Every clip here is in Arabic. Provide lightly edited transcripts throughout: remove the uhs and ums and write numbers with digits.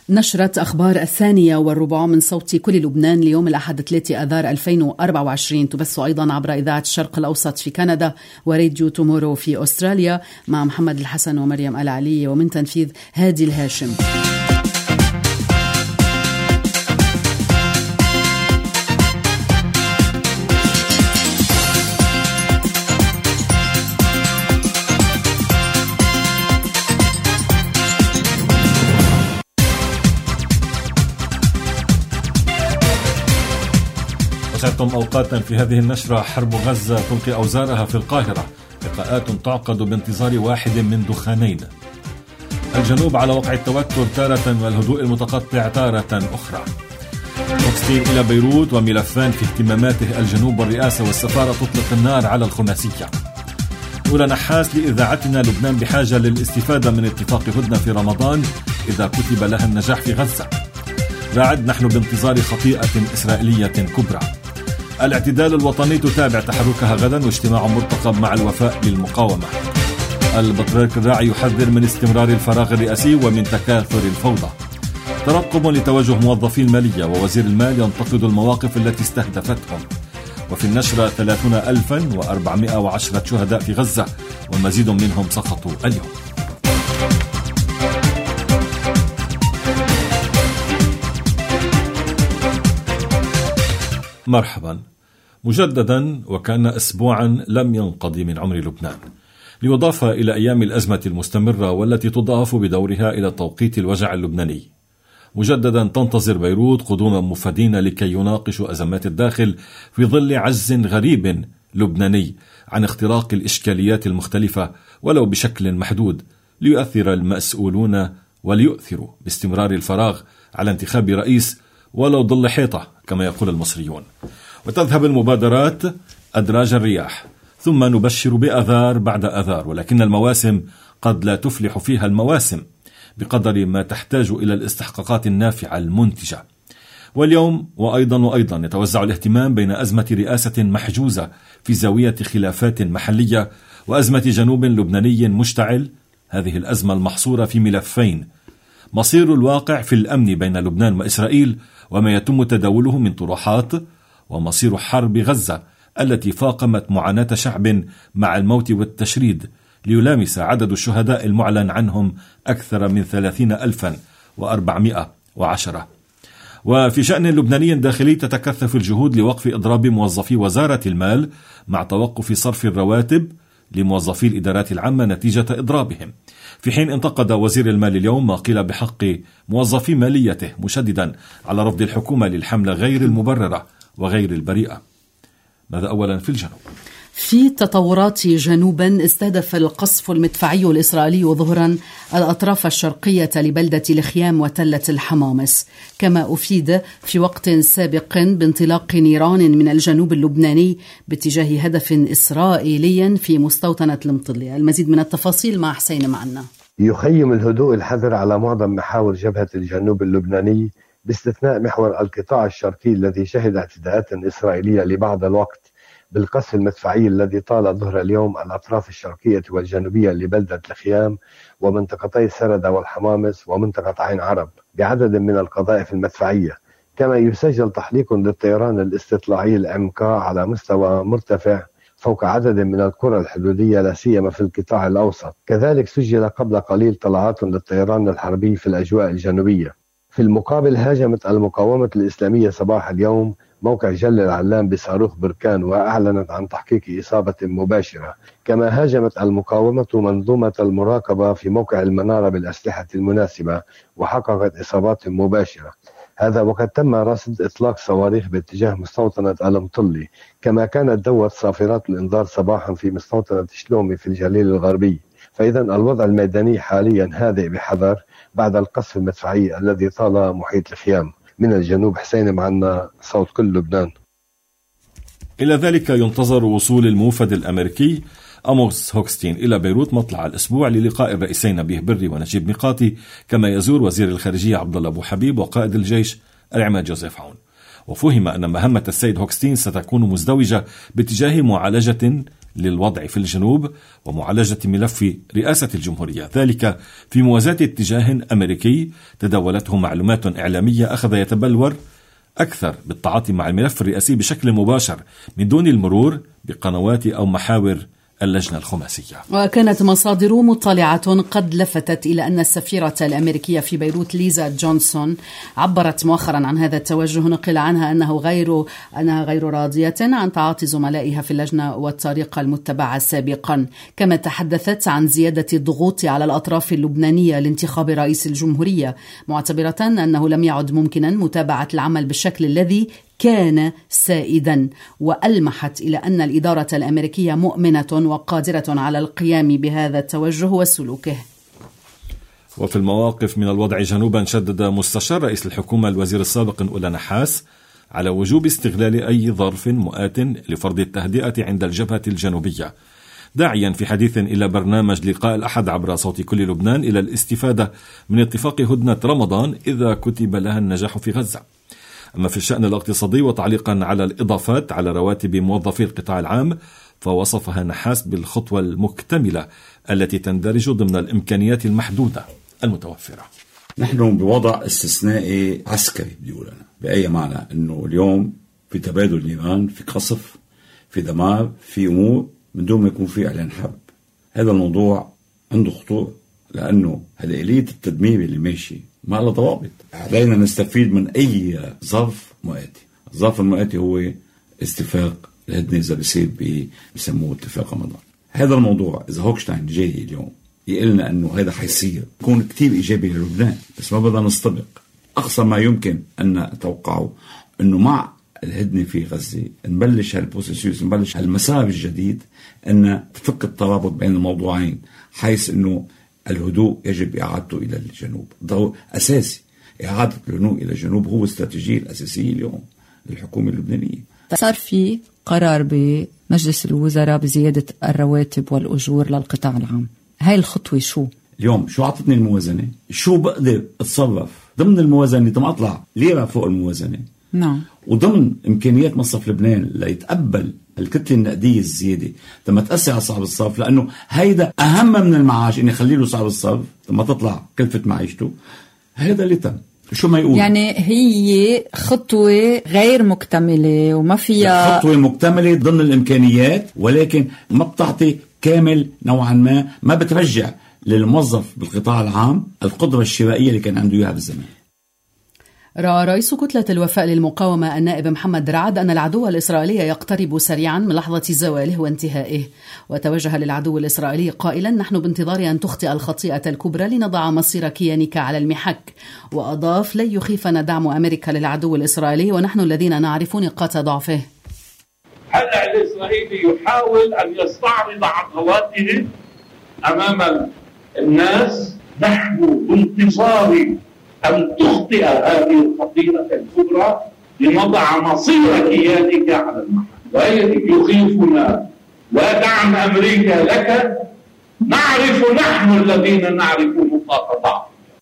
نشرة أخبار 2:15 من صوت كل لبنان ليوم الأحد 3 آذار 2024 تبث أيضا عبر إذاعة الشرق الأوسط في كندا وراديو تومورو في أستراليا مع محمد الحسن ومريم العلي ومن تنفيذ هادي الهاشم. وسعتم أوقاتا في هذه النشرة. حرب غزة تلقي أوزارها في القاهرة، لقاءات تعقد بانتظار واحد من دخانين. الجنوب على وقع التوتر تارة والهدوء المتقطع تارة أخرى. هوكستين إلى بيروت وملفان في اهتماماته. الجنوب والرئاسة والسفارة تطلق النار على الخماسية. أولى نحاس لإذاعتنا: لبنان بحاجة للاستفادة من اتفاق هدنة في رمضان إذا كتب لها النجاح في غزة. راعد: نحن بانتظار خطيئة إسرائيلية كبرى. الاعتدال الوطني تتابع تحركها غدا واجتماع مرتقب مع الوفاء للمقاومة. البطريرك الراعي يحذر من استمرار الفراغ الرئاسي ومن تكاثر الفوضى. ترقب لتوجه موظفي المالية ووزير المال ينتقد المواقف التي استهدفتهم. وفي النشرة 30,410 شهداء في غزة ومزيد منهم سقطوا اليوم. مرحبا مجددا، وكأن أسبوعا لم ينقضي من عمر لبنان، ليضاف إلى أيام الأزمة المستمرة والتي تضاف بدورها إلى توقيت الوجع اللبناني. مجددا تنتظر بيروت قدوم مفادين لكي يناقشوا أزمات الداخل في ظل عجز غريب لبناني عن اختراق الإشكاليات المختلفة ولو بشكل محدود، ليؤثر المسؤولون وليؤثروا باستمرار الفراغ على انتخاب رئيس ولو ظل حيطة كما يقول المصريون. وتذهب المبادرات أدراج الرياح، ثم نبشر بأذار بعد أذار، ولكن المواسم قد لا تفلح فيها المواسم بقدر ما تحتاج إلى الاستحقاقات النافعة المنتجة. واليوم وأيضا يتوزع الاهتمام بين أزمة رئاسة محجوزة في زاوية خلافات محلية وأزمة جنوب لبناني مشتعل. هذه الأزمة المحصورة في ملفين: مصير الواقع في الأمن بين لبنان وإسرائيل وما يتم تداوله من طروحات، ومصير حرب غزة التي فاقمت معاناة شعب مع الموت والتشريد ليلامس عدد الشهداء المعلن عنهم أكثر من 30,410. وفي شأن لبناني داخلي تتكثف الجهود لوقف إضراب موظفي وزارة المال مع توقف صرف الرواتب لموظفي الإدارات العامة نتيجة إضرابهم، في حين انتقد وزير المال اليوم ما قيل بحق موظفي ماليته، مشددا على رفض الحكومة للحملة غير المبررة وغير البريئة. ماذا أولا في الجنوب؟ في تطورات جنوبا، استهدف القصف المدفعي الإسرائيلي ظهرا الأطراف الشرقية لبلدة الخيام وتلة الحمامس، كما أفيد في وقت سابق بانطلاق نيران من الجنوب اللبناني باتجاه هدف إسرائيلي في مستوطنة المطلية. المزيد من التفاصيل مع حسين معنا. يخيم الهدوء الحذر على معظم محاور جبهة الجنوب اللبناني باستثناء محور القطاع الشرقي الذي شهد اعتداءات إسرائيلية لبعض الوقت بالقصف المدفعي الذي طال ظهر اليوم الأطراف الشرقية والجنوبية لبلدة الخيام ومنطقتي سردة والحمامس ومنطقة عين عرب بعدد من القذائف المدفعية، كما يسجل تحليق للطيران الاستطلاعي الMK على مستوى مرتفع فوق عدد من القرى الحدودية لا سيما في القطاع الأوسط. كذلك سجل قبل قليل طلعات للطيران الحربي في الأجواء الجنوبية. في المقابل هاجمت المقاومة الإسلامية صباح اليوم موقع جل العلام بصاروخ بركان وأعلنت عن تحقيق إصابة مباشرة، كما هاجمت المقاومة منظومة المراقبة في موقع المنارة بالأسلحة المناسبة وحققت إصابات مباشرة. هذا وقد تم رصد إطلاق صواريخ باتجاه مستوطنة المطلي، كما كانت دوت صافرات الإنذار صباحا في مستوطنة شلومي في الجليل الغربي. فإذا الوضع الميداني حاليا هادئ بحذر بعد القصف المدفعي الذي طال محيط الخيام. من الجنوب حسين معنا، صوت كل لبنان. إلى ذلك ينتظر وصول الموفد الأمريكي أموس هوكستين إلى بيروت مطلع الأسبوع للقاء الرئيسين نبيه بري ونجيب ميقاتي، كما يزور وزير الخارجية عبد الله أبو حبيب وقائد الجيش العماد جوزيف عون. وفهم أن مهمة السيد هوكستين ستكون مزدوجة باتجاه معالجة للوضع في الجنوب ومعالجة ملف رئاسة الجمهورية، ذلك في موازاة اتجاه أمريكي تداولته معلومات إعلامية أخذ يتبلور أكثر بالتعاطي مع الملف الرئاسي بشكل مباشر من دون المرور بقنوات أو محاور اللجنة الخماسية. وكانت مصادر مطلعة قد لفتت إلى أن السفيرة الأمريكية في بيروت ليزا جونسون عبرت مؤخرا عن هذا التوجه. نقل عنها أنها غير راضية عن تعاطي زملائها في اللجنة والطريقة المتبعة سابقا. كما تحدثت عن زيادة الضغوط على الأطراف اللبنانية لانتخاب رئيس الجمهورية، معتبرة أنه لم يعد ممكنا متابعة العمل بالشكل الذي كان سائدا، وألمحت إلى أن الإدارة الأمريكية مؤمنة وقادرة على القيام بهذا التوجه وسلوكه. وفي المواقف من الوضع جنوبا، شدد مستشار رئيس الحكومة الوزير السابق أولى نحاس على وجوب استغلال أي ظرف مؤات لفرض التهدئة عند الجبهة الجنوبية، داعيا في حديث إلى برنامج لقاء الأحد عبر صوت كل لبنان إلى الاستفادة من اتفاق هدنة رمضان إذا كتب لها النجاح في غزة. أما في الشأن الاقتصادي، وتعليقا على الإضافات على رواتب موظفي القطاع العام، فوصفها نحاس بالخطوة المكتملة التي تندرج ضمن الإمكانيات المحدودة المتوفرة. نحن بوضع استثنائي عسكري بيقول أنا، بأي معنى؟ أنه اليوم في تبادل نيران، في قصف، في دمار، في أمور من دون ما يكون في إعلان حرب. هذا الموضوع عنده خطورة، لأنه هذا آلية التدمير اللي ماشي ما له ضوابط. علينا نستفيد من أي ظرف مؤاتي. الظرف المؤاتي هو اتفاق الهدنة، إذا بيصير بيسموه اتفاق رمضان. هذا الموضوع إذا هوكشتاين جاي اليوم يقلنا أنه هذا حيصير، يكون كتير إيجابي للبنان، بس ما بدنا نستبق. أقصى ما يمكن أن نتوقعه أنه مع الهدنة في غزة نبلش هالبروسيسوس، نبلش هالمسار الجديد، أن تفك الترابط بين الموضوعين، حيث أنه الهدوء يجب إعادته إلى الجنوب. ضوء أساسي، إعادة الهدوء إلى الجنوب هو الاستراتيجية الأساسية اليوم للحكومة اللبنانية. صار في قرار بمجلس الوزراء بزيادة الرواتب والأجور للقطاع العام. هاي الخطوة شو؟ اليوم شو عطتني الموازنة؟ شو بقدر أتصرف ضمن الموازنة تما أطلع ليرة فوق الموازنة؟ نعم. وضمن إمكانيات مصرف لبنان ليتقبل الكتلة النقدية الزيادة تما تأثر على صاحب الصرف، لأنه هيدا أهم من المعاش، إني خليله صاحب الصرف تما تطلع كلفة معيشته. هيدا اللي تم. شو ما يقول، يعني هي خطوة غير مكتملة وما فيها خطوة مكتملة ضمن الإمكانيات، ولكن ما بتعطي كامل نوعا ما بترجع للموظف بالقطاع العام القدرة الشرائية اللي كان عنده إياها بالزمان. رأى رئيس كتلة الوفاء للمقاومة النائب محمد رعد أن العدو الإسرائيلي يقترب سريعا من لحظة زواله وانتهائه، وتوجه للعدو الإسرائيلي قائلا: نحن بانتظار أن تخطئ الخطيئة الكبرى لنضع مصير كيانك على المحك. وأضاف: لن يخيفنا دعم أمريكا للعدو الإسرائيلي ونحن الذين نعرف نقاط ضعفه. هلأ الإسرائيلي يحاول أن يستعرض عضواته أمام الناس. نحن بانتظار أن تخطئ هذه الخطيئة الكبرى لنضع مصير كيانك على المحك. ويخيفنا ودعم أمريكا لك، نعرف نحن الذين نعرف نقاط ضعف.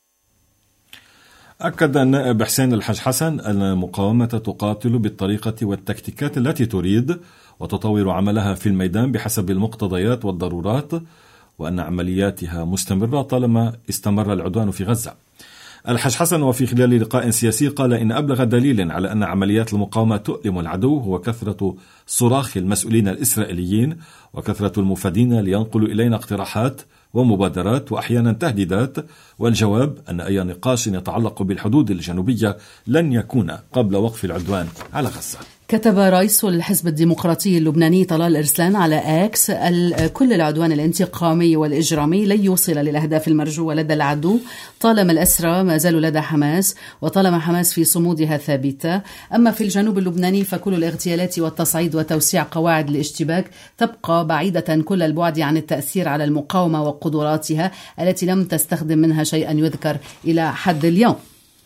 أكد النائب حسين الحاج حسن أن المقاومة تقاتل بالطريقة والتكتيكات التي تريد، وتطور عملها في الميدان بحسب المقتضيات والضرورات، وأن عملياتها مستمرة طالما استمر العدوان في غزة. الحاج حسن وفي خلال لقاء سياسي قال إن أبلغ دليل على أن عمليات المقاومة تؤلم العدو هو كثرة صراخ المسؤولين الإسرائيليين وكثرة المفادين لينقلوا إلينا اقتراحات ومبادرات وأحيانا تهديدات، والجواب أن أي نقاش يتعلق بالحدود الجنوبية لن يكون قبل وقف العدوان على غزة. كتب رئيس الحزب الديمقراطي اللبناني طلال إرسلان على إكس: كل العدوان الانتقامي والإجرامي لن يوصل للأهداف المرجوة لدى العدو طالما الأسرى ما زالوا لدى حماس وطالما حماس في صمودها ثابتة. أما في الجنوب اللبناني فكل الاغتيالات والتصعيد وتوسيع قواعد الاشتباك تبقى بعيدة كل البعد عن التأثير على المقاومة وقدراتها التي لم تستخدم منها شيئا يذكر إلى حد اليوم.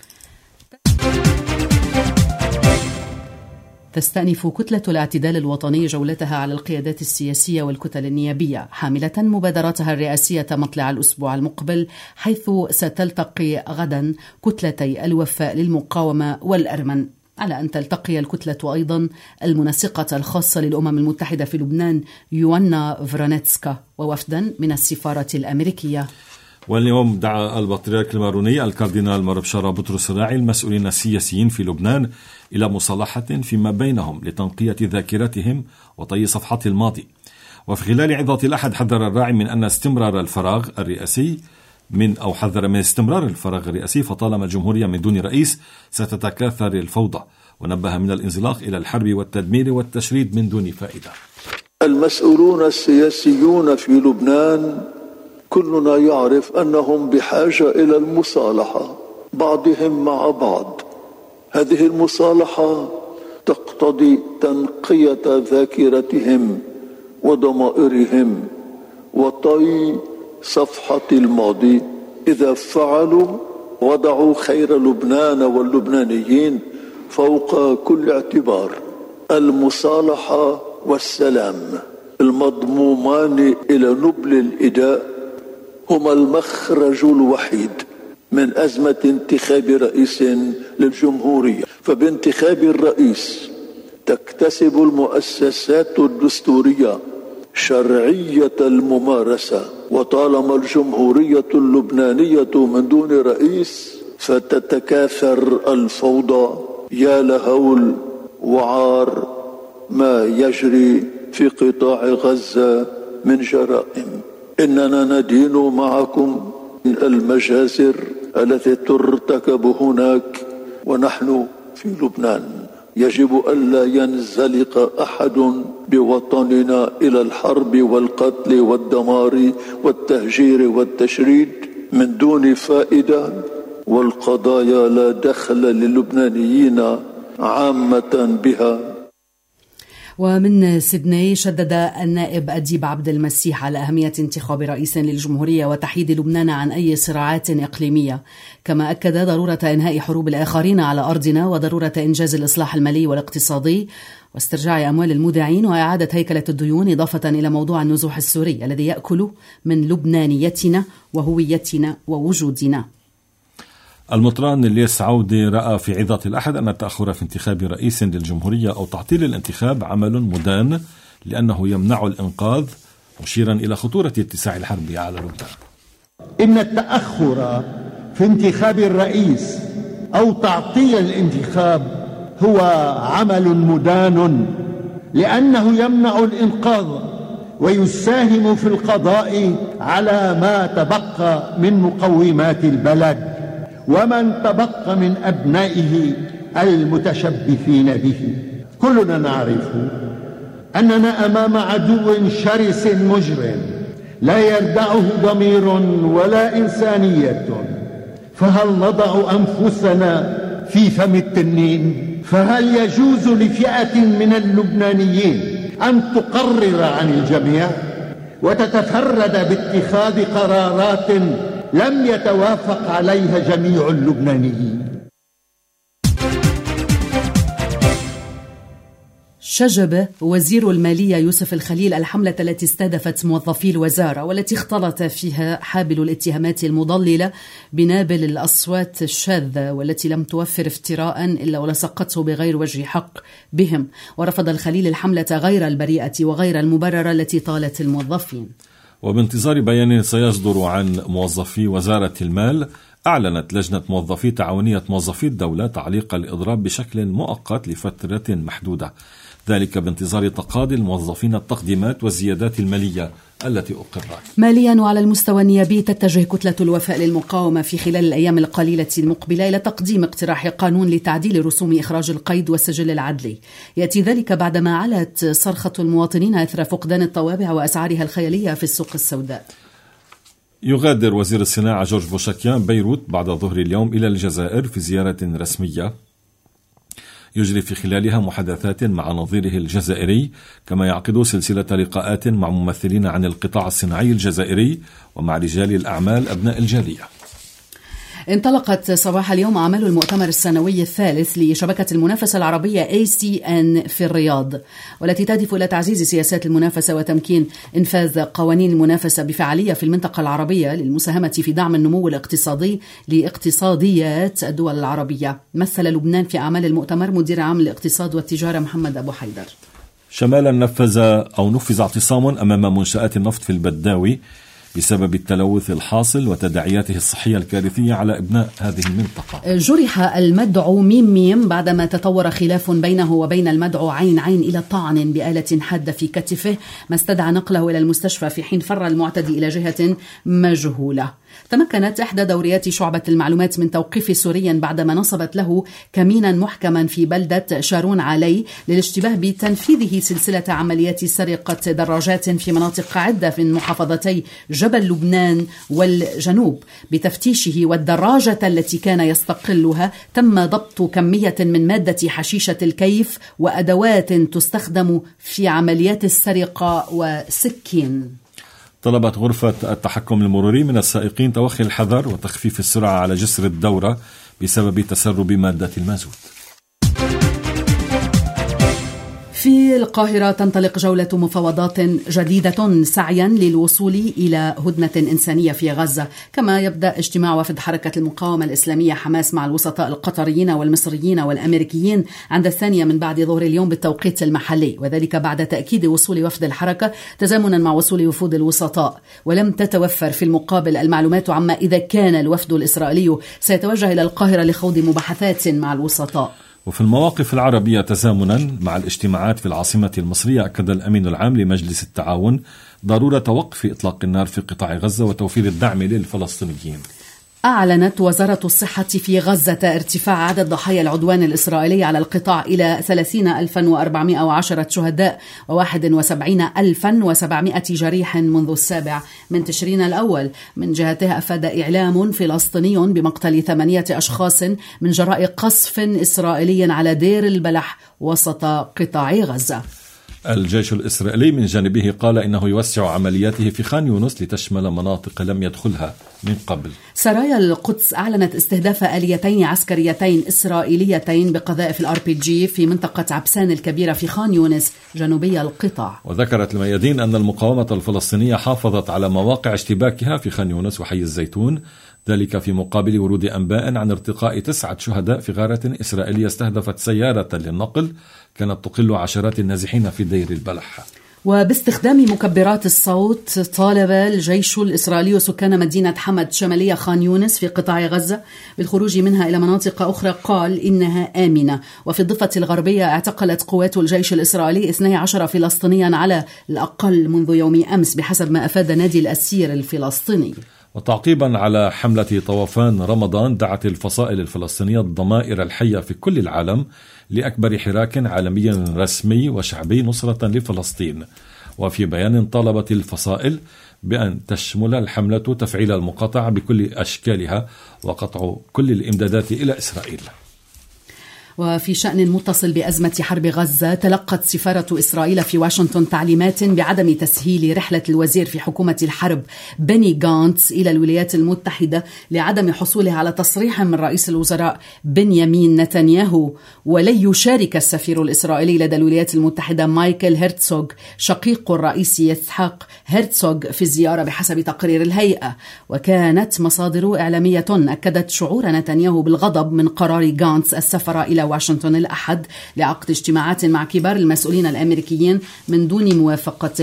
تستأنف كتلة الاعتدال الوطني جولتها على القيادات السياسية والكتل النيابية، حاملة مبادراتها الرئاسية مطلع الأسبوع المقبل، حيث ستلتقي غدا كتلتي الوفاء للمقاومة والأرمن. على أن تلتقي الكتلة أيضا المنسقة الخاصة للأمم المتحدة في لبنان يوانا فرانيتسكا ووفدا من السفارة الأمريكية. واليوم دعا البطريرك الماروني الكاردينال مربشارة بطرس الراعي المسؤولين السياسيين في لبنان إلى مصالحة فيما بينهم لتنقية ذاكرتهم وطي صفحة الماضي. وفي خلال عظة الأحد حذر الراعي من أن استمرار الفراغ الرئاسي حذر من استمرار الفراغ الرئاسي فطالما الجمهورية من دون رئيس ستتكاثر الفوضى، ونبه من الانزلاق إلى الحرب والتدمير والتشريد من دون فائدة. المسؤولون السياسيون في لبنان كلنا يعرف أنهم بحاجة إلى المصالحة بعضهم مع بعض. هذه المصالحة تقتضي تنقية ذاكرتهم وضمائرهم وطي صفحة الماضي. إذا فعلوا وضعوا خير لبنان واللبنانيين فوق كل اعتبار. المصالحة والسلام المضمومان إلى نبل الإداء هما المخرج الوحيد من أزمة انتخاب رئيس للجمهورية. فبانتخاب الرئيس تكتسب المؤسسات الدستورية شرعية الممارسة، وطالما الجمهورية اللبنانية من دون رئيس فتتكاثر الفوضى. يا لهول وعار ما يجري في قطاع غزة من جرائم. إننا ندين معكم المجازر التي ترتكب هناك ونحن في لبنان. يجب ألا ينزلق أحد بوطننا إلى الحرب والقتل والدمار والتهجير والتشريد من دون فائدة، والقضايا لا دخل للبنانيين عامة بها. ومن سيدني شدد النائب أديب عبد المسيح على أهمية انتخاب رئيس للجمهورية وتحييد لبنان عن أي صراعات إقليمية، كما أكد ضرورة إنهاء حروب الآخرين على أرضنا وضرورة إنجاز الإصلاح المالي والاقتصادي واسترجاع أموال المودعين وإعادة هيكلة الديون، إضافة إلى موضوع النزوح السوري الذي يأكل من لبنانيتنا وهويتنا ووجودنا. المطران الياس عودة رأى في عظة الأحد أن التأخر في انتخاب رئيس للجمهورية أو تعطيل الانتخاب عمل مدان لأنه يمنع الإنقاذ، مشيرا إلى خطورة اتساع الحرب على لبنان. إن التأخر في انتخاب الرئيس أو تعطيل الانتخاب هو عمل مدان لأنه يمنع الإنقاذ ويساهم في القضاء على ما تبقى من مقومات البلد ومن تبقى من أبنائه المتشبثين به. كلنا نعرف أننا أمام عدو شرس مجرم لا يردعه ضمير ولا إنسانية، فهل نضع أنفسنا في فم التنين؟ فهل يجوز لفئة من اللبنانيين أن تقرر عن الجميع وتتفرد باتخاذ قرارات لم يتوافق عليها جميع اللبنانيين؟ شجب وزير المالية يوسف الخليل الحملة التي استهدفت موظفي الوزارة والتي اختلط فيها حابل الاتهامات المضللة بنابل الأصوات الشاذة والتي لم توفر افتراء إلا ولصقته بغير وجه حق بهم. ورفض الخليل الحملة غير البريئة وغير المبررة التي طالت الموظفين. وبانتظار بيان سيصدر عن موظفي وزارة المال، أعلنت لجنة موظفي تعاونية موظفي الدولة تعليق الإضراب بشكل مؤقت لفترة محدودة، ذلك بانتظار تقاضي الموظفين التقديمات والزيادات المالية التي أقرت. ماليا وعلى المستوى النيابي تتجه كتلة الوفاء للمقاومة في خلال الأيام القليلة المقبلة إلى تقديم اقتراح قانون لتعديل رسوم إخراج القيد والسجل العدلي. يأتي ذلك بعدما علت صرخة المواطنين أثر فقدان الطوابع وأسعارها الخيالية في السوق السوداء. يغادر وزير الصناعة جورج بوشاكيان بيروت بعد ظهر اليوم إلى الجزائر في زيارة رسمية يجري في خلالها محادثات مع نظيره الجزائري، كما يعقد سلسلة لقاءات مع ممثلين عن القطاع الصناعي الجزائري ومع رجال الأعمال أبناء الجالية. انطلقت صباح اليوم أعمال المؤتمر السنوي الثالث لشبكة المنافسة العربية ACN في الرياض، والتي تهدف إلى تعزيز سياسات المنافسة وتمكين إنفاذ قوانين المنافسة بفعالية في المنطقة العربية للمساهمة في دعم النمو الاقتصادي لاقتصاديات الدول العربية. مثل لبنان في أعمال المؤتمر مدير عام الاقتصاد والتجارة محمد أبو حيدر. شمالا نفذ اعتصام أمام منشآت النفط في البداوي بسبب التلوث الحاصل وتداعياته الصحية الكارثية على أبناء هذه المنطقة. جرح المدعو ميم بعدما تطور خلاف بينه وبين المدعو عين إلى طعن بآلة حادة في كتفه، ما استدعى نقله إلى المستشفى في حين فر المعتدي إلى جهة مجهولة. تمكنت إحدى دوريات شعبة المعلومات من توقيف سوريا بعدما نصبت له كمينا محكما في بلدة شارون علي للاشتباه بتنفيذه سلسلة عمليات سرقة دراجات في مناطق عدة في محافظتي جبل لبنان والجنوب. بتفتيشه والدراجة التي كان يستقلها تم ضبط كمية من مادة حشيشة الكيف وأدوات تستخدم في عمليات السرقة وسكين. طلبت غرفة التحكم المروري من السائقين توخي الحذر وتخفيف السرعة على جسر الدورة بسبب تسرب مادة المازوت. في القاهرة تنطلق جولة مفاوضات جديدة سعيا للوصول إلى هدنة إنسانية في غزة، كما يبدأ اجتماع وفد حركة المقاومة الإسلامية حماس مع الوسطاء القطريين والمصريين والأمريكيين عند 2 من بعد ظهر اليوم بالتوقيت المحلي، وذلك بعد تأكيد وصول وفد الحركة تزامنا مع وصول وفود الوسطاء. ولم تتوفر في المقابل المعلومات عما إذا كان الوفد الإسرائيلي سيتوجه إلى القاهرة لخوض مباحثات مع الوسطاء. وفي المواقف العربية تزامنا مع الاجتماعات في العاصمة المصرية، أكد الأمين العام لمجلس التعاون ضرورة وقف إطلاق النار في قطاع غزة وتوفير الدعم للفلسطينيين. أعلنت وزارة الصحة في غزة ارتفاع عدد ضحايا العدوان الإسرائيلي على القطاع إلى 30,410 شهداء و71,700 جريح منذ 7 من تشرين الأول. من جهته أفاد إعلام فلسطيني بمقتل 8 أشخاص من جراء قصف إسرائيلي على دير البلح وسط قطاع غزة. الجيش الإسرائيلي من جانبه قال إنه يوسع عملياته في خان يونس لتشمل مناطق لم يدخلها من قبل. سرايا القدس أعلنت استهداف آليتين عسكريتين إسرائيليتين بقذائف الRPG في منطقة عبسان الكبيرة في خان يونس جنوبي القطاع. وذكرت الميادين أن المقاومة الفلسطينية حافظت على مواقع اشتباكها في خان يونس وحي الزيتون، ذلك في مقابل ورود أنباء عن ارتقاء 9 شهداء في غارة إسرائيلية استهدفت سيارة للنقل كانت تقل عشرات النازحين في دير البلح. وباستخدام مكبرات الصوت طالب الجيش الإسرائيلي سكان مدينة حمد شمالية خان يونس في قطاع غزة بالخروج منها إلى مناطق أخرى قال إنها آمنة. وفي الضفة الغربية اعتقلت قوات الجيش الإسرائيلي 12 فلسطينيا على الأقل منذ يوم أمس بحسب ما أفاد نادي الأسير الفلسطيني. وتعقيبا على حملة طوفان رمضان دعت الفصائل الفلسطينية الضمائر الحية في كل العالم لأكبر حراك عالمي رسمي وشعبي نصرة لفلسطين. وفي بيان طالبت الفصائل بأن تشمل الحملة تفعيل المقاطعة بكل أشكالها وقطع كل الإمدادات إلى إسرائيل. وفي شأن متصل بأزمة حرب غزة، تلقت سفارة إسرائيل في واشنطن تعليمات بعدم تسهيل رحلة الوزير في حكومة الحرب بني غانتس إلى الولايات المتحدة لعدم حصوله على تصريح من رئيس الوزراء بنيامين نتنياهو. ولن يشارك السفير الإسرائيلي لدى الولايات المتحدة مايكل هيرتسوغ شقيق الرئيس يسحاق هيرتسوغ في الزيارة بحسب تقرير الهيئة. وكانت مصادر إعلامية أكدت شعور نتنياهو بالغضب من قرار غانتس السفر إلى واشنطن الأحد لعقد اجتماعات مع كبار المسؤولين الأمريكيين من دون موافقته.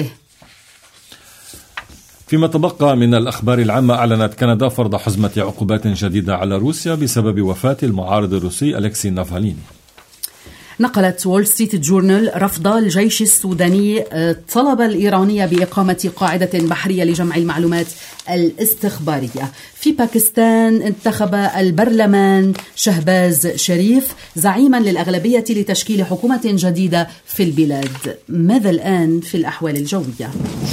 فيما تبقى من الأخبار العامة، أعلنت كندا فرض حزمة عقوبات جديدة على روسيا بسبب وفاة المعارض الروسي أليكسي نافاليني. نقلت وول ستريت جورنال رفض الجيش السوداني طلب الإيرانية بإقامة قاعدة بحرية لجمع المعلومات الاستخبارية. في باكستان انتخب البرلمان شهباز شريف زعيما للأغلبية لتشكيل حكومة جديدة في البلاد. ماذا الآن في الأحوال الجوية؟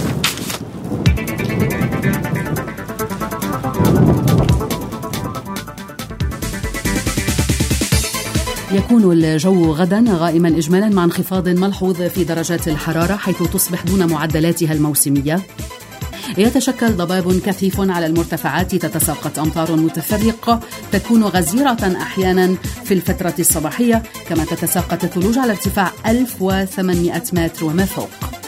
يكون الجو غدا غائما إجمالا مع انخفاض ملحوظ في درجات الحرارة حيث تصبح دون معدلاتها الموسمية. يتشكل ضباب كثيف على المرتفعات، تتساقط أمطار متفرقة تكون غزيرة أحيانا في الفترة الصباحية، كما تتساقط الثلوج على ارتفاع 1800 متر وما فوق.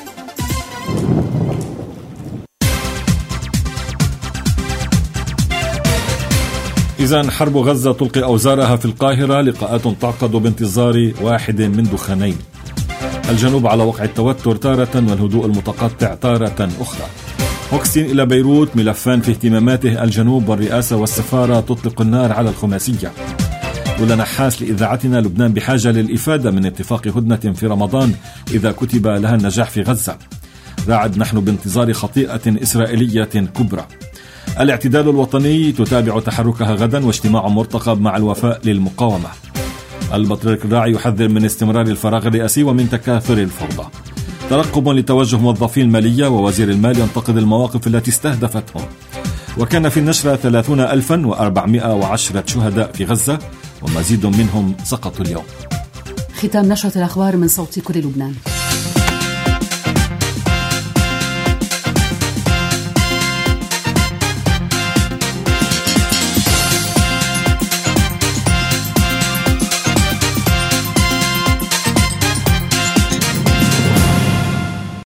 إذن حرب غزة تلقي أوزارها في القاهرة، لقاءات تعقد بانتظار واحد من دخانين، الجنوب على وقع التوتر تارة والهدوء المتقطع تارة أخرى. وكسين إلى بيروت، ملفان في اهتماماته الجنوب والرئاسة والسفارة تطلق النار على الخماسية. ولا نحاس لإذاعتنا، لبنان بحاجة للإفادة من اتفاق هدنة في رمضان إذا كتب لها النجاح في غزة. راعد، نحن بانتظار خطيئة إسرائيلية كبرى. الاعتدال الوطني تتابع تحركها غدا، واجتماع مرتقب مع الوفاء للمقاومة. البطريرك الراعي يحذر من استمرار الفراغ الرئاسي ومن تكاثر الفوضى. ترقب لتوجه موظفي المالية، ووزير المال ينتقد المواقف التي استهدفتهم. وكان في النشرة 30,410 شهداء في غزة، ومزيد منهم سقطوا اليوم. ختام نشرة الأخبار من صوت كل لبنان.